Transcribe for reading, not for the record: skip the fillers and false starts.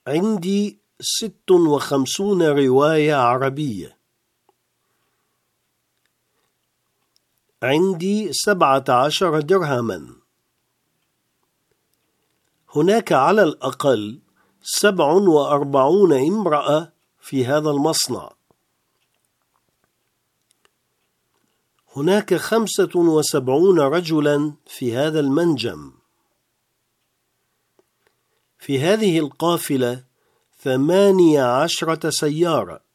عندي 56 رواية عربية. عندي 17 درهما. هناك على الأقل 47 امرأة في هذا المصنع. هناك 75 رجلا في هذا المنجم. في هذه القافلة 18 سيارة.